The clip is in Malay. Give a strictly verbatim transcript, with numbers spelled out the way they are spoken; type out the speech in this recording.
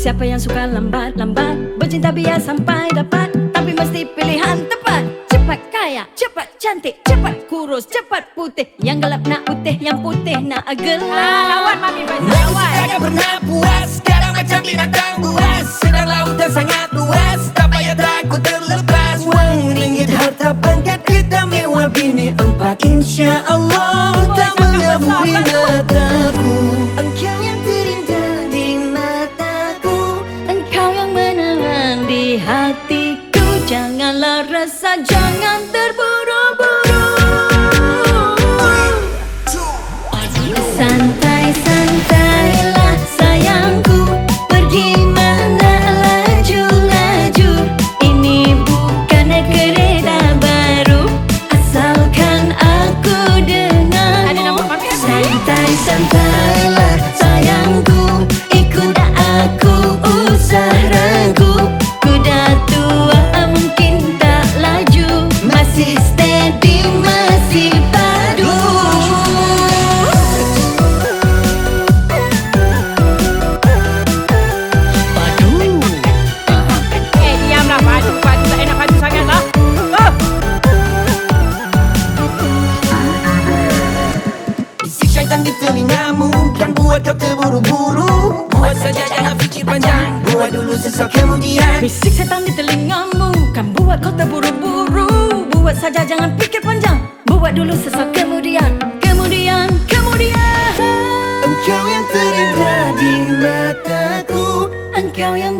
Siapa yang suka lambat-lambat, bercinta biar sampai dapat, tapi mesti pilihan tepat. Cepat kaya, cepat cantik, cepat kurus, cepat putih. Yang gelap nak putih, yang putih nak gelap. Lawan Mami Faizal, Aku lawan. takkan pernah puas, sekarang macam binatang buas. Sedang lautan sangat luas, tak payah takut terlepas. Wang ringgit harta pangkat kita mewah bini empat, insya Allah tak mengganggu mataku. Engkau yang terindah di mataku, engkau yang meneran di hatiku. Janganlah resah, jangan terburu-buru. Santai-santailah sayangku, pergi mana laju-laju. Ini bukan kereta baru, asalkan aku denganmu. Ada nama Mami kan? Santai-santailah sayangku, ikut aku, usah ragu. Kuda tua mungkin tak laju, masih steady, masih padu. Eh, diamlah padu, padu tak enak padu sangat lah. Oh. Bisik syaitan di telingamu kan buat kau terburu-buru. Buat saja jangan fikir panjang, buat dulu sesal kemudian. Bisik setan di telingamu kan buat kau terburu-buru. Buat saja jangan pikir panjang, buat dulu sesaat kemudian. Kemudian, kemudian Engkau yang terindah di mataku, engkau yang